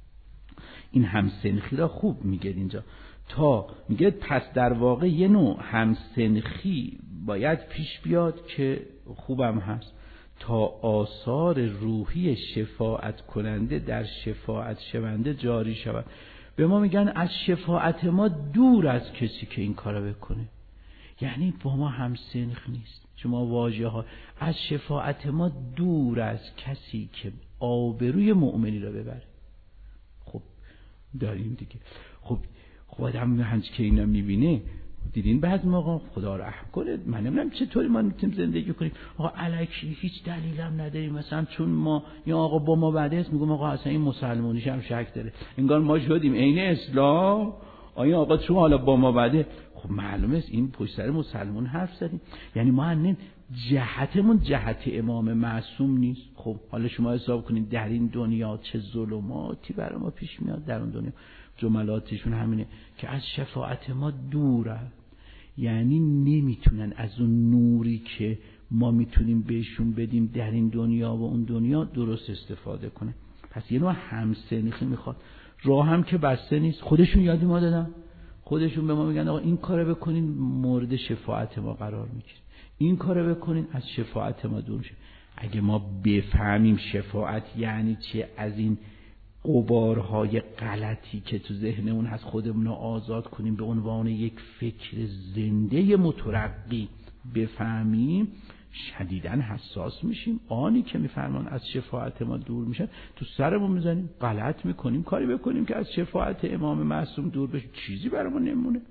این همسنخی را خوب میگه اینجا، تا میگه پس در واقع یه نوع همسنخی باید پیش بیاد که خوبم هست تا آثار روحی شفاعت کننده در شفاعت شونده جاری شود. به ما میگن از شفاعت ما دور از کسی که این کارو بکنه، یعنی با ما همسنخ نیست. شما واژه ها از شفاعت ما دور از کسی که آبروی مؤمنی را ببره. خب داریم دیگه. خب آدم هنچ که اینا میبینه، دیدین بعض موقع خدا رحم کنه، من نمیدونم چطوری ما میتونیم زندگی کنیم آقا الکی هیچ دلیلم نداریم، مثلا چون ما یا آقا با ما بعد است میگم آقا اصلا این مسلمانیش هم شک داره، انگار ما شدیم عین اسلام. آیا آقا چون حالا با ما بعده، خب معلومه است این پشت سر مسلمان حرف زدیم. یعنی ما انن جهتمون جهت امام معصوم نیست. خب حالا شما حساب کنید در این دنیا چه ظلماتی برای ما پیش میاد. در اون دنیا جملاتشون همینه که از شفاعت ما دوره، یعنی نمیتونن از اون نوری که ما میتونیم بهشون بدیم در این دنیا و اون دنیا درست استفاده کنه. پس یه نوع همسنخی میخواد. راه هم که بسته نیست، خودشون یاد ما دادن، خودشون به ما میگن آقا این کارو بکنین مورد شفاعت ما قرار میگیرید، این کارو بکنین از شفاعت ما دور میشه. اگه ما بفهمیم شفاعت یعنی چه، از این غبارهای غلطی که تو ذهنمون هست خودمون رو آزاد کنیم، به عنوان یک فکر زنده مترقی بفهمیم، شدیداً حساس میشیم. آنی که میفرمان از شفاعت ما دور میشن تو سرمون میزنیم، غلط میکنیم، کاری بکنیم که از شفاعت امام معصوم دور بشیم، چیزی برامون نمونه.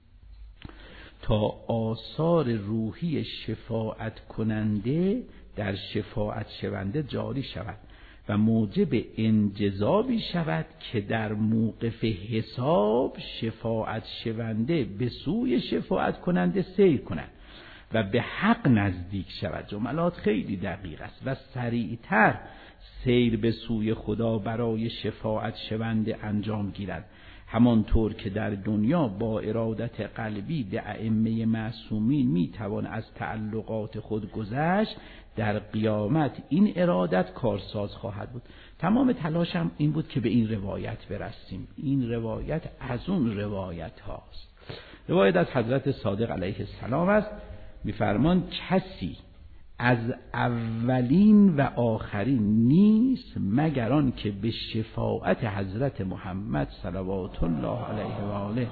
تا آثار روحی شفاعت کننده در شفاعت شونده جاری شود و موجب انجذابی شود که در موقف حساب شفاعت شونده به سوی شفاعت کننده سیر کند و به حق نزدیک شود. جملات خیلی دقیق است. و سریعتر سیر به سوی خدا برای شفاعت شونده انجام گیرد، همانطور که در دنیا با ارادت قلبی به ائمه معصومین میتوان از تعلقات خود گذشت، در قیامت این ارادت کارساز خواهد بود. تمام تلاشم این بود که به این روایت برسیم. این روایت از اون روایت هاست. روایت از حضرت صادق علیه السلام است. میفرمان کسی از اولین و آخرین نیست مگر آن که به شفاعت حضرت محمد صلوات الله علیه و آله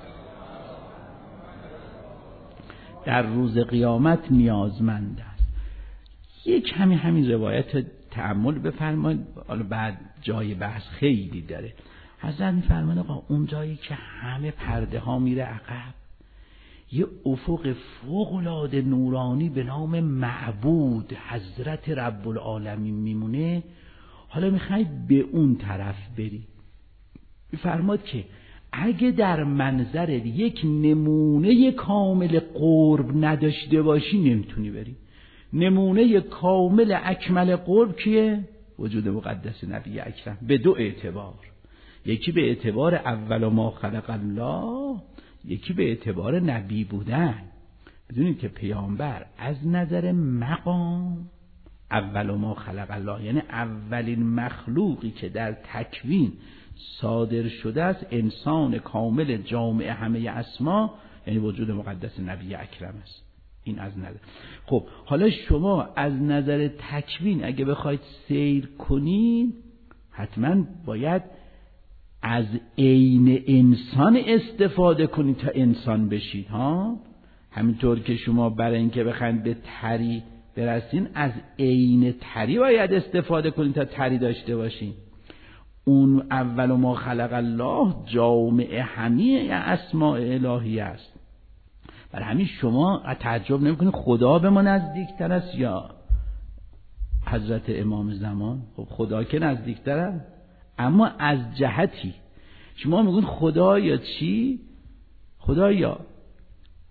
در روز قیامت نیازمند است. یک کمی همین روایت تأمل بفرمایید. حالا بعد جای بحث خیلی داره. حضرت میفرمان آقا اون جایی که همه پرده ها میره عقب، یه افق فوق‌العاده نورانی به نام معبود حضرت رب العالمین میمونه. حالا میخواید به اون طرف بری، میفرماد که اگه در منظر یک نمونه کامل قرب نداشته باشی نمیتونی بری. نمونه کامل اکمل قرب کیه؟ وجود مقدس نبی اکرم. به دو اعتبار، یکی به اعتبار اول ما خلق الله، یکی به اعتبار نبی بودن. بدونید که پیامبر از نظر مقام اول ما خلق الله، یعنی اولین مخلوقی که در تکوین صادر شده است، انسان کامل جامع همه اسما، یعنی وجود مقدس نبی اکرم است. این از نظر. خب حالا شما از نظر تکوین اگه بخواید سیر کنید، حتما باید از عین انسان استفاده کنید تا انسان بشید ها. همینطور که شما برای اینکه بخواید به تری برسین، از عین تری باید استفاده کنید تا تری داشته باشین. اون اول ما خلق الله جامع همه اسماء الهی است. برای همین شما تعجب نمی‌کنید خدا به ما نزدیکتر است یا حضرت امام زمان؟ خب خدا که نزدیکتره، اما از جهتی شما میگن خدا یا چی؟ خدا یا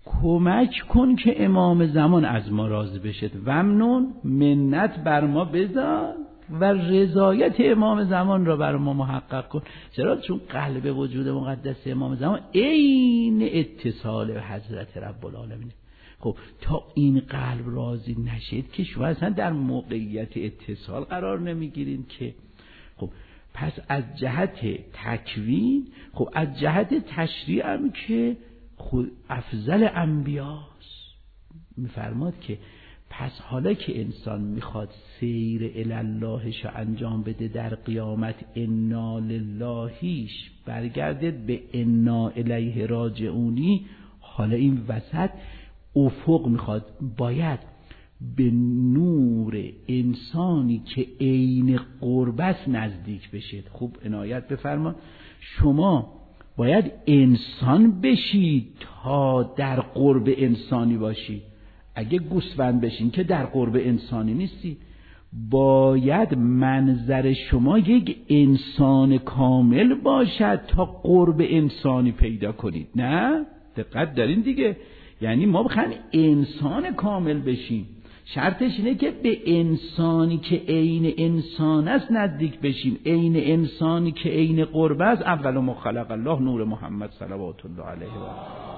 کمک کن که امام زمان از ما راضی بشه، ممنون، منت بر ما بذار و رضایت امام زمان را بر ما محقق کن. چرا؟ چون قلب وجود مقدس امام زمان عین اتصال به حضرت رب العالمین. خب تا این قلب راضی نشید که شما اصلا در موقعیت اتصال قرار نمیگیرین که. خب پس از جهت تکوین، خب از جهت تشریع هم که خود افضل انبیاست. میفرماد که پس حالا که انسان میخواد سیر الاللهش رو انجام بده در قیامت، انا للهیش برگردید به انا الیه راجعونی، حالا این وسط افق میخواد باید به نور انسانی که عین قرب است نزدیک بشید. خوب عنایت بفرما، شما باید انسان بشید تا در قرب انسانی باشید. اگه گوسفند بشین که در قرب انسانی نیستی. باید منظر شما یک انسان کامل باشد تا قرب انسانی پیدا کنید. نه دقت دارین دیگه، یعنی ما بخوایم انسان کامل بشیم، شرطش اینه که به انسانی که عین انسان است نزدیک بشیم. عین انسانی که عین قرب است، اول ما خلق الله نور محمد صلوات الله علیه و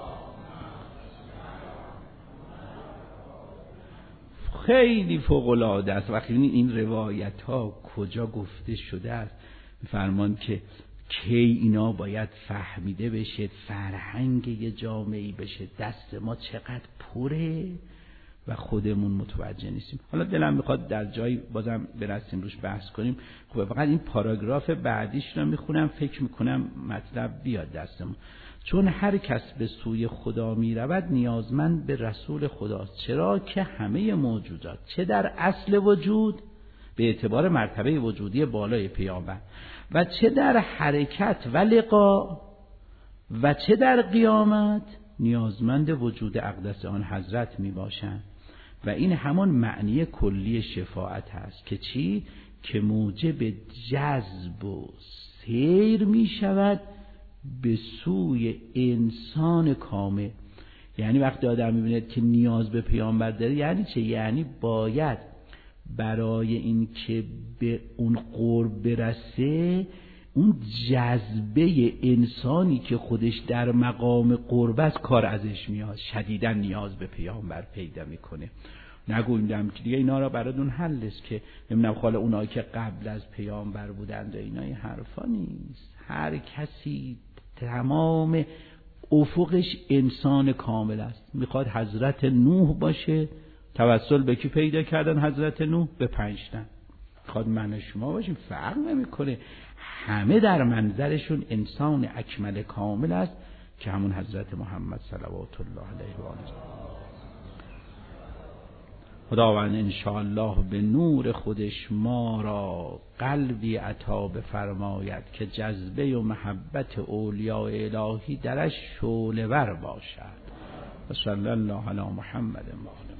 خیلی فوق العاده است. وقتی این روایت ها کجا گفته شده است، فرمان که کی اینا باید فهمیده بشه، فرهنگ یه جامعه‌ای بشه. دست ما چقدر پره و خودمون متوجه نیستیم. حالا دلم میخواد در جایی بازم برسیم روش بحث کنیم. خب فقط این پاراگراف بعدیش رو میخونم، فکر میکنم مطلب بیاد دستمون. چون هر کس به سوی خدا میرود نیازمند به رسول خداست، چرا که همه موجودات چه در اصل وجود به اعتبار مرتبه وجودی بالای پیامبر و چه در حرکت و لقا و چه در قیامت نیازمند وجود اقدس آن حضرت می باشند. و این همان معنی کلی شفاعت هست که چی؟ که موجب جذب و سیر می شود به سوی انسان کامل. یعنی وقتی آدم می بیند که نیاز به پیامبر داره، یعنی چه؟ یعنی باید برای این که به اون قرب برسه، اون جذبه انسانی که خودش در مقام قرب است کار ازش میاد، شدیداً نیاز به پیامبر پیدا میکنه. نگویندم که دیگه اینا را براتون حل است که نمیدونم خاله اونایی که قبل از پیامبر بودند و اینا، این حرفا نیست. هر کسی تمام افقش انسان کامل است. میخواد حضرت نوح باشه، توسل به کی پیدا کردن حضرت نوح؟ به 5 تن. میخواد من و شما باشیم، فرق نمیکنه، همه در منظرشون انسان اکمل کامل است که همون حضرت محمد صلوات الله علیه و آله. خداوند انشاءالله به نور خودش ما را قلبی عطا بفرماید که جذبه و محبت اولیاء الهی درش شعله‌ور باشد. و صلی الله علی محمد و آله.